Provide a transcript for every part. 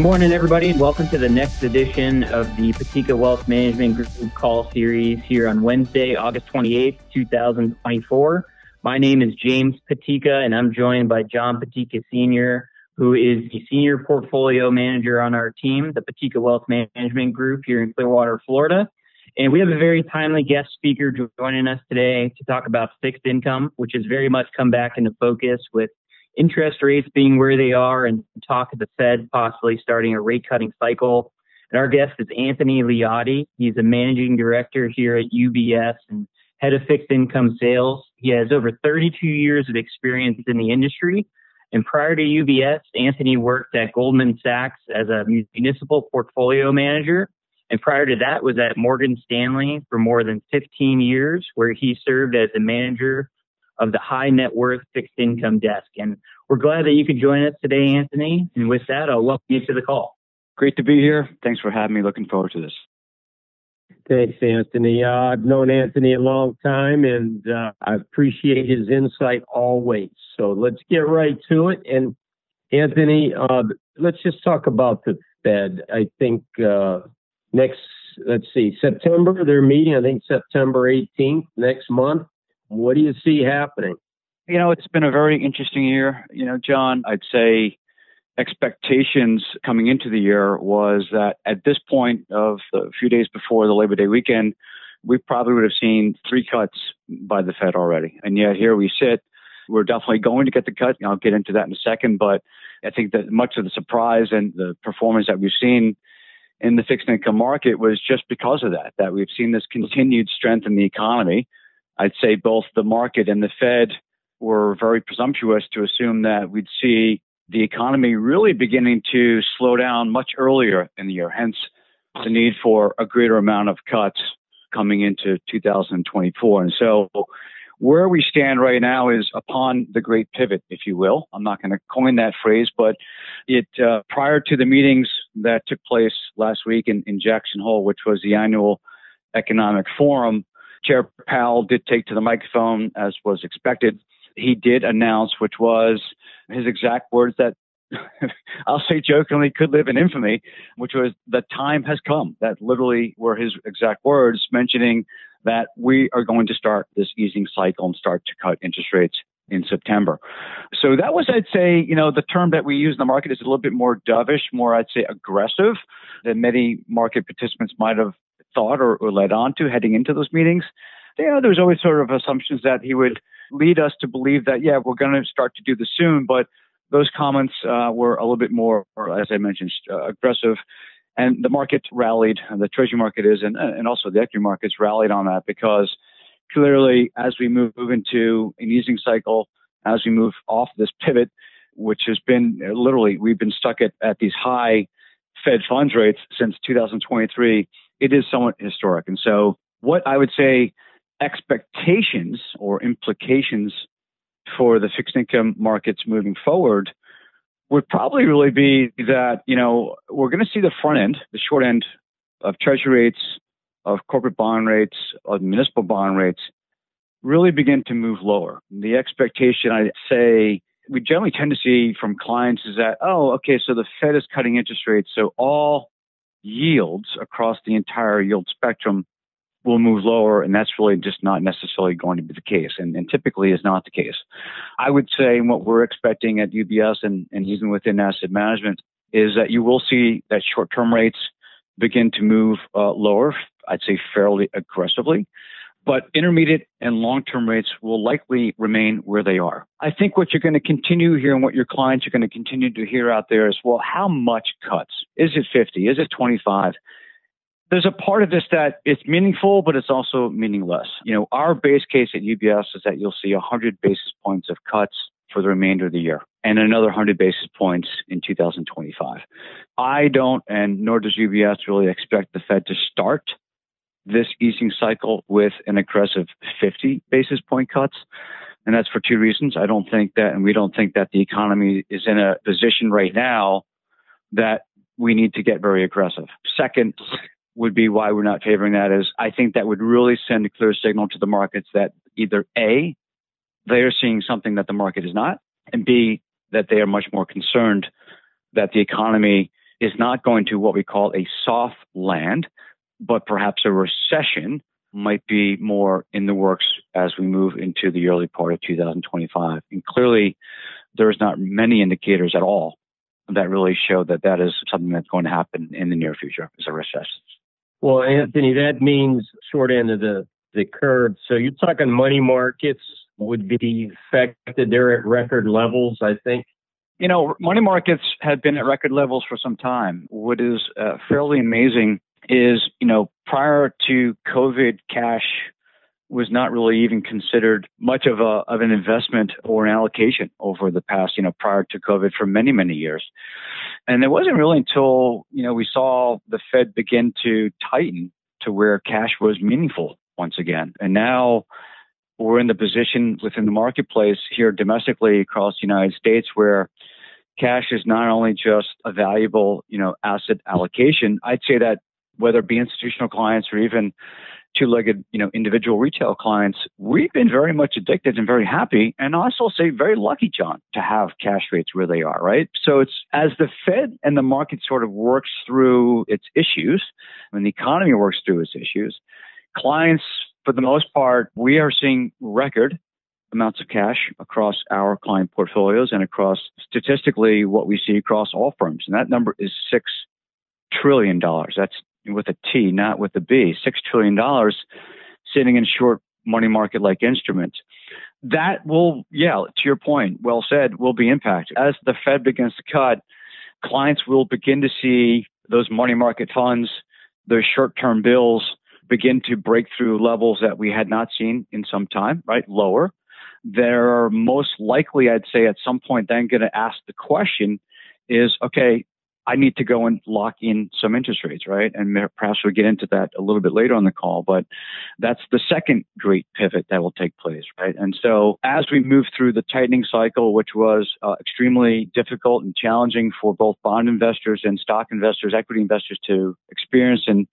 Good morning, everybody, and welcome to the next edition of the Patika Wealth Management Group Call Series here on Wednesday, August 28th, 2024. My name is James Patika, and I'm joined by John Patika Sr., who is the Senior Portfolio Manager on our team, the Patika Wealth Management Group here in Clearwater, Florida. And we have a very timely guest speaker joining us today to talk about fixed income, which has very much come back into focus with interest rates being where they are and talk of the Fed possibly starting a rate cutting cycle. And our guest is Anthony Liotti. He's a managing director here at UBS and head of fixed income sales. He has over 32 years of experience in the industry. And prior to UBS, Anthony worked at Goldman Sachs as a municipal portfolio manager. And prior to that was at Morgan Stanley for more than 15 years, where he served as a manager of the high net worth fixed income desk. And we're glad that you could join us today, Anthony. And with that, I'll welcome you to the call. Great to be here. Thanks for having me. Looking forward to this. Thanks, Anthony. I've known Anthony a long time, and I appreciate his insight always. So let's get right to it. And Anthony, let's just talk about the Fed. I think September, they're meeting, I think September 18th, next month. What do you see happening? It's been a very interesting year. John, I'd say expectations coming into the year was that at this point of a few days before the Labor Day weekend, we probably would have seen 3 cuts by the Fed already. And yet here we sit. We're definitely going to get the cut. I'll get into that in a second. But I think that much of the surprise and the performance that we've seen in the fixed income market was just because of that we've seen this continued strength in the economy. I'd say both the market and the Fed were very presumptuous to assume that we'd see the economy really beginning to slow down much earlier in the year, hence the need for a greater amount of cuts coming into 2024. And so where we stand right now is upon the great pivot, if you will. I'm not going to coin that phrase, but prior to the meetings that took place last week in Jackson Hole, which was the annual economic forum, Chair Powell did take to the microphone, as was expected. He did announce, which was his exact words that I'll say jokingly could live in infamy, which was the time has come. That literally were his exact words, mentioning that we are going to start this easing cycle and start to cut interest rates in September. So that was, I'd say, the term that we use in the market is a little bit more dovish, more, I'd say, aggressive than many market participants might have thought or led on to heading into those meetings. There was always sort of assumptions that he would lead us to believe that, we're going to start to do this soon. But those comments were a little bit more, as I mentioned, aggressive. And the market rallied, the Treasury market is, and also the equity markets rallied on that, because clearly as we move into an easing cycle, as we move off this pivot, which has been literally, we've been stuck at these high Fed funds rates since 2023, it is somewhat historic. And so what I would say expectations or implications for the fixed income markets moving forward would probably really be that, we're going to see the front end, the short end of Treasury rates, of corporate bond rates, of municipal bond rates really begin to move lower. The expectation, I'd say, we generally tend to see from clients is that, so the Fed is cutting interest rates, so all yields across the entire yield spectrum will move lower, and that's really just not necessarily going to be the case, and typically is not the case. I would say what we're expecting at UBS and even within asset management is that you will see that short-term rates begin to move lower, I'd say fairly aggressively, but intermediate and long-term rates will likely remain where they are. I think what you're going to continue here and what your clients are going to continue to hear out there is, well, how much cuts? Is it 50? Is it 25? There's a part of this that it's meaningful, but it's also meaningless. Our base case at UBS is that you'll see 100 basis points of cuts for the remainder of the year and another 100 basis points in 2025. I don't, and nor does UBS, really expect the Fed to start this easing cycle with an aggressive 50 basis point cuts. And that's for 2 reasons. I don't think that, and we don't think that the economy is in a position right now that we need to get very aggressive. Second would be why we're not favoring that is I think that would really send a clear signal to the markets that either A, they are seeing something that the market is not, and B, that they are much more concerned that the economy is not going to what we call a soft land, but perhaps a recession might be more in the works as we move into the early part of 2025. And clearly, there's not many indicators at all that really show that that is something that's going to happen in the near future as a recession. Well, Anthony, that means short end of the curve. So you're talking money markets would be affected. They're at record levels, I think. You know, money markets have been at record levels for some time. What is fairly amazing is, you know, prior to COVID, cash was not really even considered much of an investment or an allocation over the past, you know, prior to COVID for many, many years. And it wasn't really until, you know, we saw the Fed begin to tighten to where cash was meaningful once again. And now we're in the position within the marketplace here domestically across the United States where cash is not only just a valuable, you know, asset allocation. I'd say that whether it be institutional clients or even two-legged, you know, individual retail clients, we've been very much addicted and very happy, and also say very lucky, John, to have cash rates where they are, right? So it's as the Fed and the market sort of works through its issues, when the economy works through its issues, clients, for the most part, we are seeing record amounts of cash across our client portfolios and across statistically what we see across all firms. And that number is $6 trillion. That's with a T, not with a B. $6 trillion sitting in short money market-like instruments. That will, yeah, to your point, well said, will be impacted. As the Fed begins to cut, clients will begin to see those money market funds, those short-term bills begin to break through levels that we had not seen in some time, right? Lower. They're most likely, I'd say, at some point then going to ask the question is, okay, I need to go and lock in some interest rates, right? And perhaps we'll get into that a little bit later on the call, but that's the second great pivot that will take place, right? And so as we move through the tightening cycle, which was extremely difficult and challenging for both bond investors and stock investors, equity investors to experience in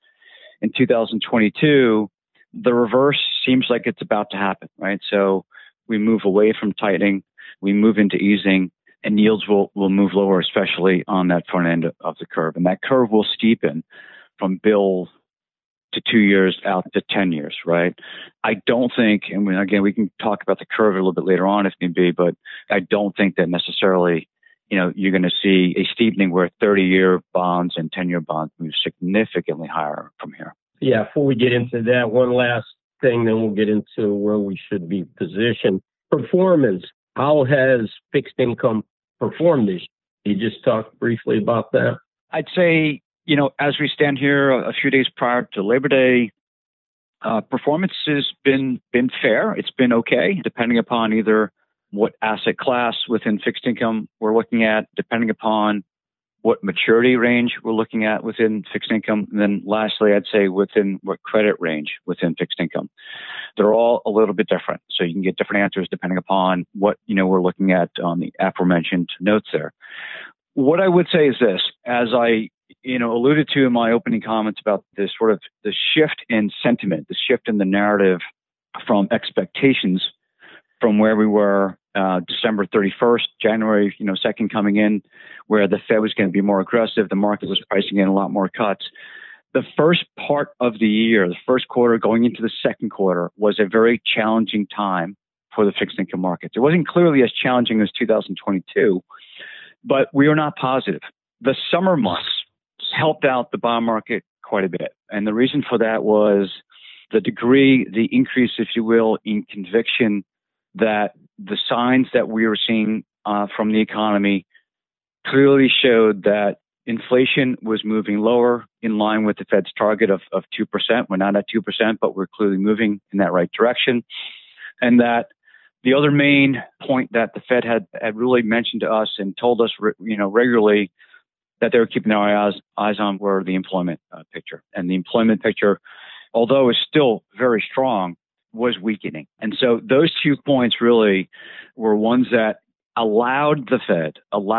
2022, the reverse seems like it's about to happen, right? So we move away from tightening, we move into easing, and yields will move lower, especially on that front end of the curve. And that curve will steepen from bill to 2 years out to 10 years, right? I don't think, and again, we can talk about the curve a little bit later on if need be, but I don't think that necessarily, you know, you're going to see a steepening where 30-year bonds and 10-year bonds move significantly higher from here. Yeah, before we get into that, one last thing, then we'll get into where we should be positioned. Performance. How has fixed income performed this year? You just talked briefly about that. I'd say, you know, as we stand here a few days prior to Labor Day, performance has been fair. It's been okay, depending upon either what asset class within fixed income we're looking at, depending upon what maturity range we're looking at within fixed income. And then lastly, I'd say within what credit range within fixed income. They're all a little bit different. So you can get different answers depending upon what, you know, we're looking at on the aforementioned notes there. What I would say is this, as I, you know, alluded to in my opening comments about this sort of the shift in sentiment, the shift in the narrative from expectations from where we were December 31st, January, 2nd coming in, where the Fed was going to be more aggressive. The market was pricing in a lot more cuts. The first part of the year, the first quarter going into the second quarter, was a very challenging time for the fixed income markets. It wasn't clearly as challenging as 2022, but we were not positive. The summer months helped out the bond market quite a bit. And the reason for that was the degree, the increase, if you will, in conviction that the signs that we were seeing from the economy clearly showed that inflation was moving lower in line with the Fed's target of 2%. We're not at 2%, but we're clearly moving in that right direction. And that the other main point that the Fed had really mentioned to us and told us, regularly that they were keeping their eyes on were the employment picture. And the employment picture, although is still very strong, was weakening. And so those 2 points really were ones that allowed the Fed,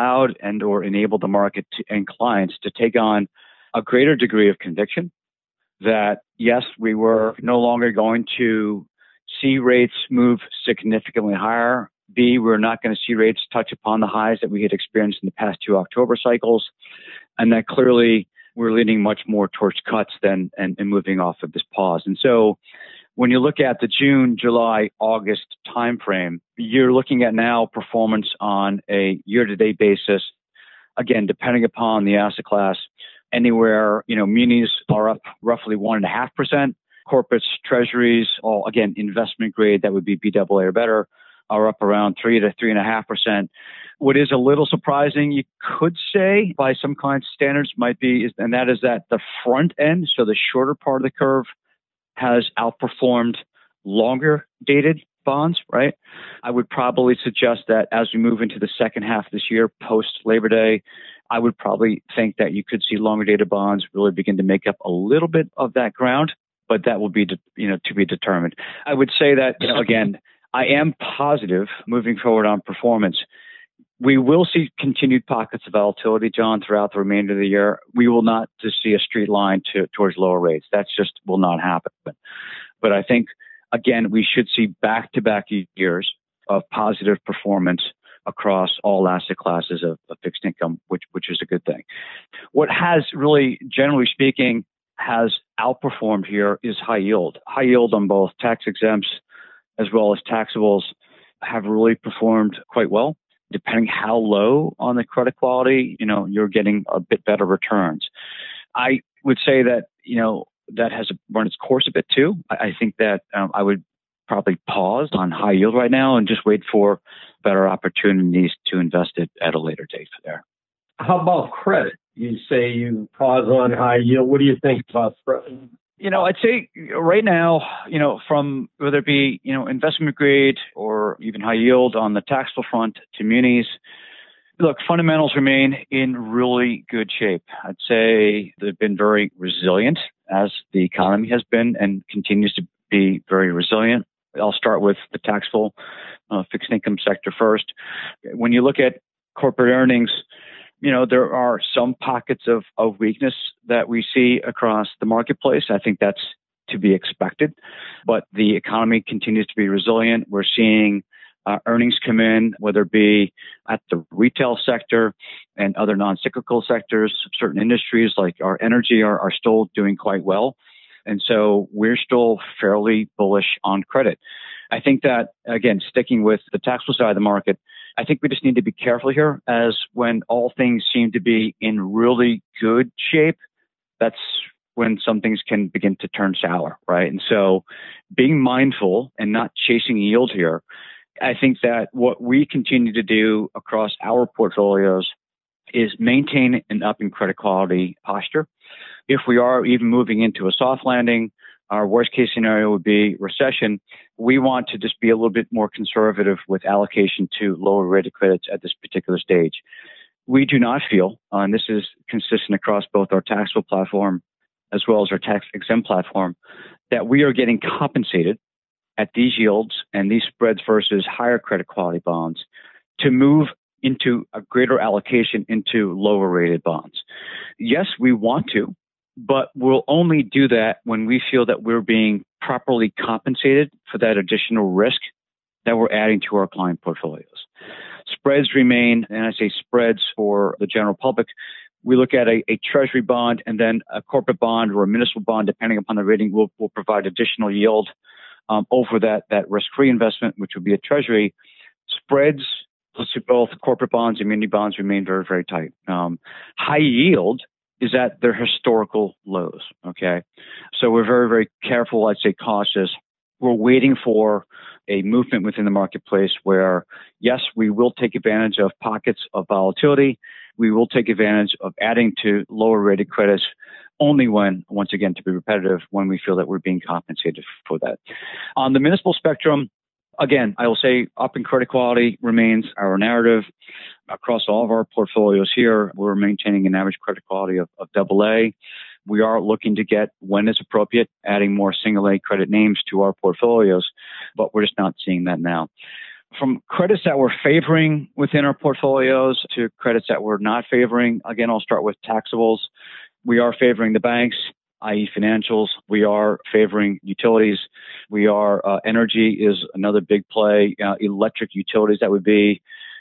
and or enabled the market and clients to take on a greater degree of conviction that, yes, we were no longer going to see rates move significantly higher. B, we're not going to see rates touch upon the highs that we had experienced in the past 2 October cycles. and that clearly we're leaning much more towards cuts than and moving off of this pause. And so when you look at the June, July, August timeframe, you're looking at now performance on a year-to-date basis. Again, depending upon the asset class, anywhere, munis are up roughly 1.5%. Corporates, treasuries, all again, investment grade, that would be BAA or better, are up around 3 to 3.5%. What is a little surprising, you could say, by some client standards might be, and that is that the front end, so the shorter part of the curve, has outperformed longer dated bonds, right? I would probably suggest that as we move into the second half of this year, post Labor Day, I would probably think that you could see longer dated bonds really begin to make up a little bit of that ground, but that will be, to be determined. I would say that, again, I am positive moving forward on performance. We will see continued pockets of volatility, John, throughout the remainder of the year. We will not just see a straight line towards lower rates. That just will not happen. But I think, again, we should see back-to-back years of positive performance across all asset classes of fixed income, which is a good thing. What has really, generally speaking, has outperformed here is high yield. High yield on both tax exempts as well as taxables have really performed quite well. Depending how low on the credit quality, you're getting a bit better returns. I would say that, that has run its course a bit too. I think that I would probably pause on high yield right now and just wait for better opportunities to invest it at a later date there. How about credit? You say you pause on high yield. What do you think about credit? I'd say right now, from whether it be, investment grade or even high yield on the taxable front to munis, look, fundamentals remain in really good shape. I'd say they've been very resilient, as the economy has been and continues to be very resilient. I'll start with the taxable fixed income sector first. When you look at corporate earnings, there are some pockets of weakness that we see across the marketplace. I think that's to be expected, but the economy continues to be resilient. We're seeing earnings come in, whether it be at the retail sector and other non-cyclical sectors. Certain industries like our energy are still doing quite well. And so we're still fairly bullish on credit. I think that, again, sticking with the taxable side of the market, I think we just need to be careful here, as when all things seem to be in really good shape, that's when some things can begin to turn sour, right? And so being mindful and not chasing yield here, I think that what we continue to do across our portfolios is maintain an up in credit quality posture. If we are even moving into a soft landing, our worst case scenario would be recession. We want to just be a little bit more conservative with allocation to lower rated credits at this particular stage. We do not feel, and this is consistent across both our taxable platform as well as our tax exempt platform, that we are getting compensated at these yields and these spreads versus higher credit quality bonds to move into a greater allocation into lower rated bonds. Yes, we want to, but we'll only do that when we feel that we're being properly compensated for that additional risk that we're adding to our client portfolios. Spreads remain, and I say spreads for the general public, we look at a treasury bond and then a corporate bond or a municipal bond, depending upon the rating, will provide additional yield over that risk-free investment, which would be a treasury. Spreads to both corporate bonds and muni bonds remain very, very tight. High yield is at their historical lows, okay? So we're very, very careful, I'd say cautious. We're waiting for a movement within the marketplace where, yes, we will take advantage of pockets of volatility. We will take advantage of adding to lower rated credits only when, once again, to be repetitive, when we feel that we're being compensated for that. On the municipal spectrum, again, I will say up in credit quality remains our narrative. Across all of our portfolios here, we're maintaining an average credit quality of AA. We are looking to get, when it's appropriate, adding more single A credit names to our portfolios, but we're just not seeing that now. From credits that we're favoring within our portfolios to credits that we're not favoring, again, I'll start with taxables. We are favoring the banks, i.e. financials. We are favoring utilities. We are, energy is another big play. Electric utilities, that would be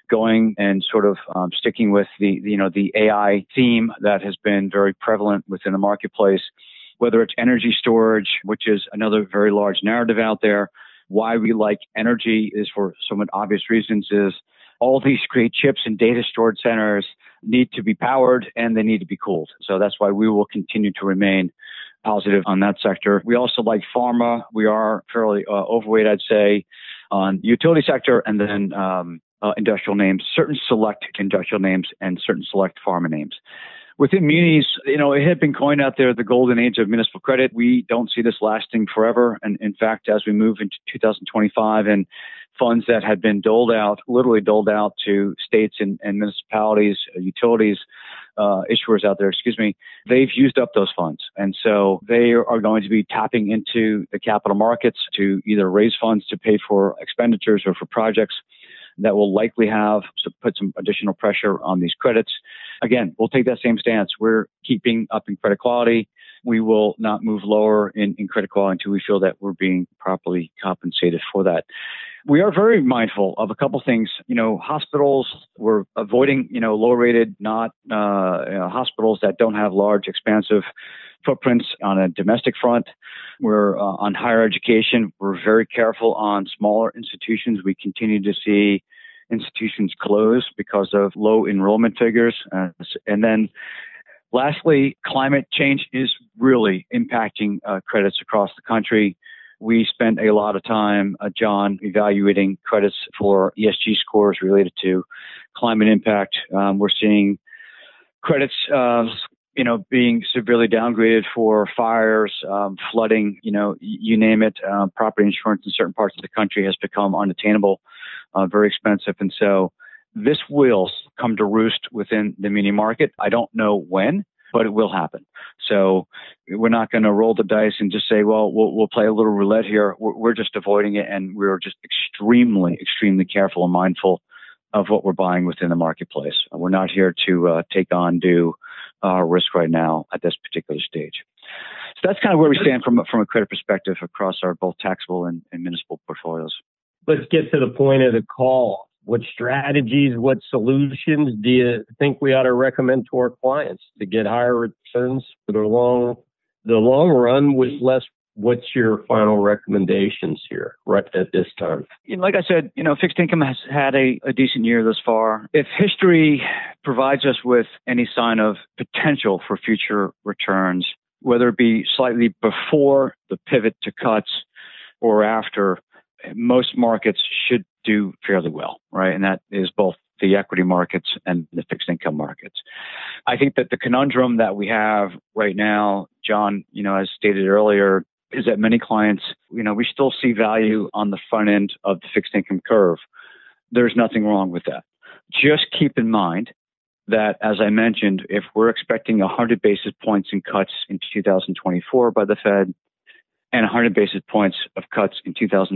going and sort of sticking with the AI theme that has been very prevalent within the marketplace, whether it's energy storage, which is another very large narrative out there. Why we like energy is for somewhat obvious reasons is all these great chips and data storage centers need to be powered and they need to be cooled. So that's why we will continue to remain positive on that sector. We also like pharma. We are fairly overweight, I'd say, on the utility sector and then industrial names, certain select industrial names and certain select pharma names. Within munis, it had been coined out there the golden age of municipal credit. We don't see this lasting forever. And in fact, as we move into 2025 and funds that had been literally doled out to states and municipalities, utilities, issuers out there, they've used up those funds. And so they are going to be tapping into the capital markets to either raise funds to pay for expenditures or for projects that will likely put some additional pressure on these credits. Again, we'll take that same stance. We're keeping up in credit quality. We will not move lower in credit quality until we feel that we're being properly compensated for that. We are very mindful of a couple things. Hospitals, we're avoiding, low-rated, not hospitals that don't have large, expansive footprints on a domestic front. We're on higher education. We're very careful on smaller institutions. We continue to see institutions close because of low enrollment figures. And then lastly, climate change is really impacting credits across the country. We spent a lot of time, John, evaluating credits for ESG scores related to climate impact. We're seeing credits being severely downgraded for fires, flooding, you name it. Property insurance in certain parts of the country has become unattainable, very expensive. And so this will come to roost within the muni market. I don't know when, but it will happen. So we're not going to roll the dice and just say, well, we'll play a little roulette here. We're just avoiding it. And we're just extremely, extremely careful and mindful of what we're buying within the marketplace. We're not here to take on due risk right now at this particular stage. So that's kind of where we stand from a credit perspective across our both taxable and municipal portfolios. Let's get to the point of the call. What strategies, what solutions do you think we ought to recommend to our clients to get higher returns for the long run with less? What's your final recommendations here right at this time? Like I said, fixed income has had a decent year thus far. If history provides us with any sign of potential for future returns, whether it be slightly before the pivot to cuts or after, most markets should do fairly well, right? And that is both the equity markets and the fixed income markets. I think that the conundrum that we have right now, John, as stated earlier, is that many clients, we still see value on the front end of the fixed income curve. There's nothing wrong with that. Just keep in mind that, as I mentioned, if we're expecting 100 basis points in cuts in 2024 by the Fed and 100 basis points of cuts in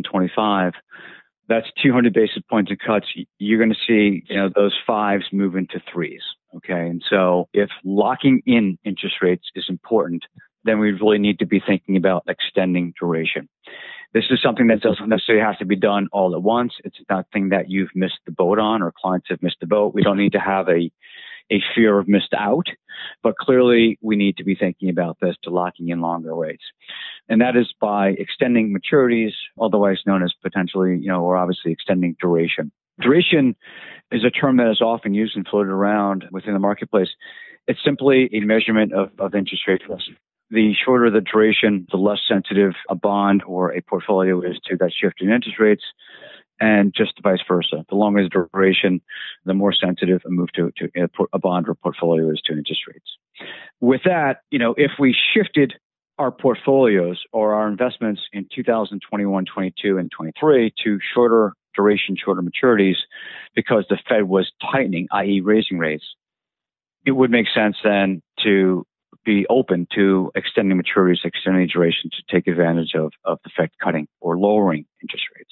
2025, that's 200 basis points of cuts. You're going to see, those fives move into threes. Okay. And so if locking in interest rates is important, then we really need to be thinking about extending duration. This is something that doesn't necessarily have to be done all at once. It's nothing that you've missed the boat on or clients have missed the boat. We don't need to have a fear of missed out, but clearly we need to be thinking about this to locking in longer rates. And that is by extending maturities, otherwise known as potentially, or obviously extending duration. Duration is a term that is often used and floated around within the marketplace. It's simply a measurement of interest rate risk. The shorter the duration, the less sensitive a bond or a portfolio is to that shift in interest rates, and just vice versa. The longer the duration, the more sensitive a move to a bond or portfolio is to interest rates. With that, if we shifted our portfolios or our investments in 2021, 22, and 23 to shorter duration, shorter maturities, because the Fed was tightening, i.e. raising rates, it would make sense then to be open to extending maturities, extending duration to take advantage of the Fed cutting or lowering interest rates.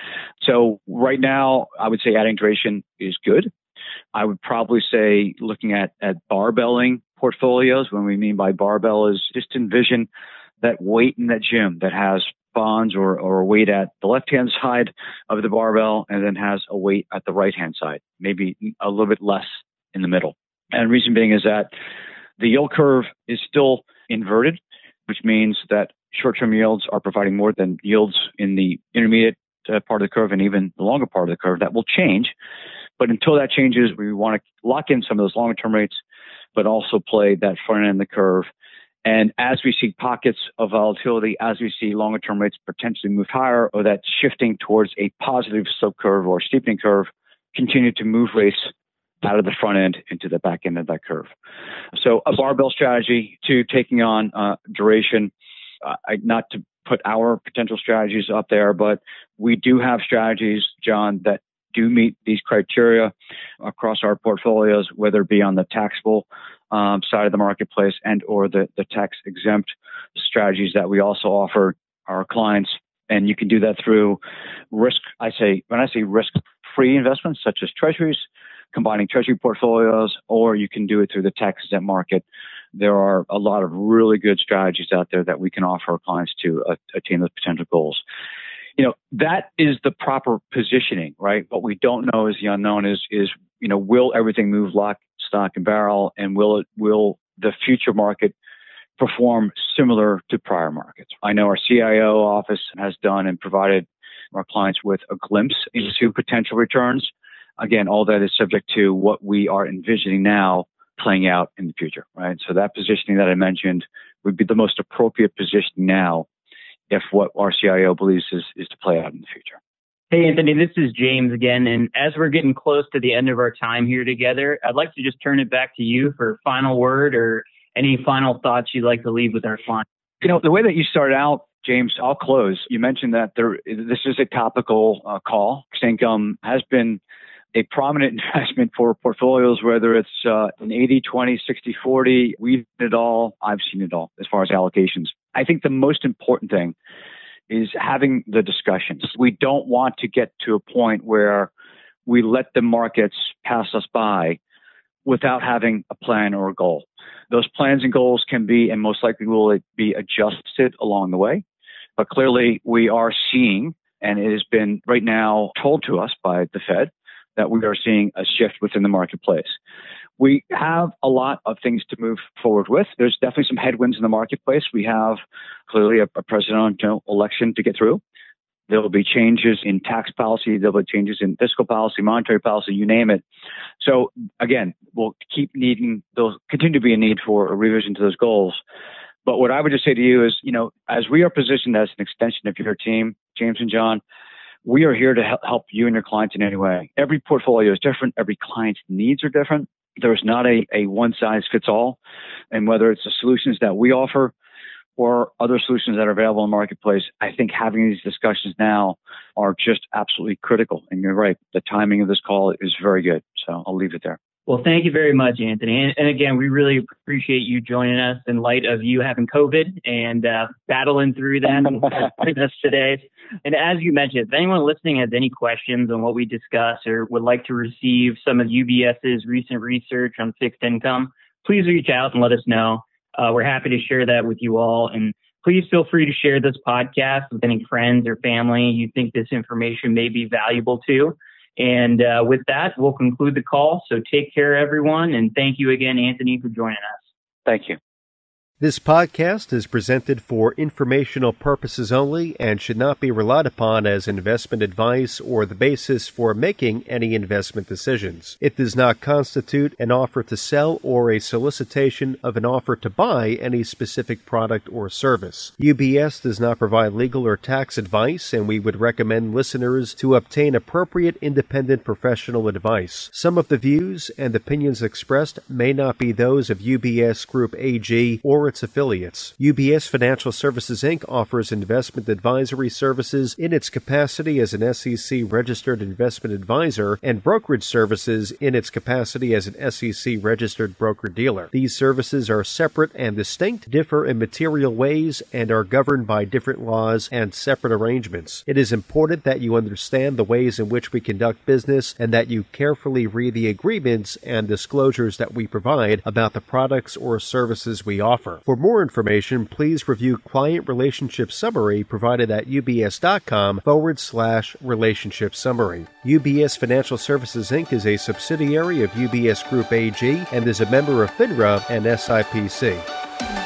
So right now, I would say adding duration is good. I would probably say looking at barbelling portfolios. When we mean by barbell is just envision that weight in that gym that has bonds or a weight at the left-hand side of the barbell and then has a weight at the right-hand side, maybe a little bit less in the middle. And the reason being is that the yield curve is still inverted, which means that short-term yields are providing more than yields in the intermediate part of the curve and even the longer part of the curve. That will change. But until that changes, we want to lock in some of those longer-term rates, but also play that front end of the curve. And as we see pockets of volatility, as we see longer-term rates potentially move higher or that shifting towards a positive slope curve or steepening curve, continue to move rates out of the front end into the back end of that curve. So a barbell strategy to taking on duration, not to put our potential strategies up there, but we do have strategies, John, that do meet these criteria across our portfolios, whether it be on the taxable side of the marketplace and or the tax exempt strategies that we also offer our clients. And you can do that through when I say risk-free investments such as treasuries, combining treasury portfolios, or you can do it through the tax exempt market. There are a lot of really good strategies out there that we can offer our clients to attain those potential goals. That is the proper positioning, right? What we don't know is the unknown is will everything move lock, stock, and barrel, and will the future market perform similar to prior markets? I know our CIO office has done and provided our clients with a glimpse into potential returns. Again, all that is subject to what we are envisioning now playing out in the future, right? So that positioning that I mentioned would be the most appropriate positioning now if what our CIO believes is to play out in the future. Hey, Anthony, this is James again. And as we're getting close to the end of our time here together, I'd like to just turn it back to you for a final word or any final thoughts you'd like to leave with our clients. The way that you started out, James, I'll close. You mentioned that this is a topical call. Fixed income has been a prominent investment for portfolios, whether it's an 80, 20, 60, 40. We've seen it all. I've seen it all as far as allocations. I think the most important thing is having the discussions. We don't want to get to a point where we let the markets pass us by without having a plan or a goal. Those plans and goals can be, and most likely will be, adjusted along the way. But clearly we are seeing, and it has been right now told to us by the Fed, that we are seeing a shift within the marketplace. We have a lot of things to move forward with. There's definitely some headwinds in the marketplace. We have clearly a presidential election to get through. There will be changes in tax policy. There will be changes in fiscal policy, monetary policy, you name it. So again, we'll continue to be a need for a revision to those goals. But what I would just say to you is, as we are positioned as an extension of your team, James and John, we are here to help you and your clients in any way. Every portfolio is different. Every client's needs are different. There's not a one-size-fits-all. And whether it's the solutions that we offer or other solutions that are available in the marketplace, I think having these discussions now are just absolutely critical. And you're right, the timing of this call is very good. So I'll leave it there. Well, thank you very much, Anthony. And again, we really appreciate you joining us in light of you having COVID and battling through that with us today. And as you mentioned, if anyone listening has any questions on what we discussed or would like to receive some of UBS's recent research on fixed income, please reach out and let us know. We're happy to share that with you all. And please feel free to share this podcast with any friends or family you think this information may be valuable to. And with that, we'll conclude the call. So take care, everyone. And thank you again, Anthony, for joining us. Thank you. This podcast is presented for informational purposes only and should not be relied upon as investment advice or the basis for making any investment decisions. It does not constitute an offer to sell or a solicitation of an offer to buy any specific product or service. UBS does not provide legal or tax advice, and we would recommend listeners to obtain appropriate independent professional advice. Some of the views and opinions expressed may not be those of UBS Group AG or its affiliates. UBS Financial Services Inc. offers investment advisory services in its capacity as an SEC-registered investment advisor and brokerage services in its capacity as an SEC-registered broker-dealer. These services are separate and distinct, differ in material ways, and are governed by different laws and separate arrangements. It is important that you understand the ways in which we conduct business and that you carefully read the agreements and disclosures that we provide about the products or services we offer. more. For more information, please review Client Relationship Summary provided at ubs.com/relationship summary. UBS Financial Services, Inc. is a subsidiary of UBS Group AG and is a member of FINRA and SIPC.